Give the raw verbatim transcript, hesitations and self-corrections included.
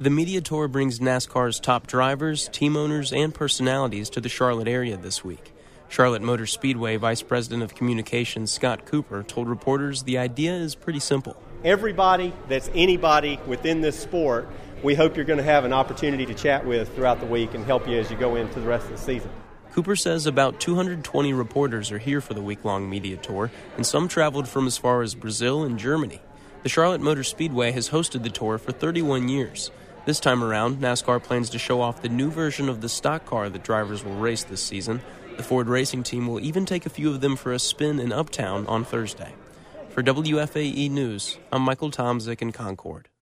The media tour brings NASCAR's top drivers, team owners, and personalities to the Charlotte area this week. Charlotte Motor Speedway Vice President of Communications Scott Cooper told reporters the idea is pretty simple. Everybody that's anybody within this sport, we hope you're going to have an opportunity to chat with throughout the week and help you as you go into the rest of the season. Cooper says about two hundred twenty reporters are here for the week-long media tour, and some traveled from as far as Brazil and Germany. The Charlotte Motor Speedway has hosted the tour for thirty-one years. This time around, NASCAR plans to show off the new version of the stock car that drivers will race this season. The Ford Racing Team will even take a few of them for a spin in Uptown on Thursday. For W F A E News, I'm Michael Tomzik in Concord.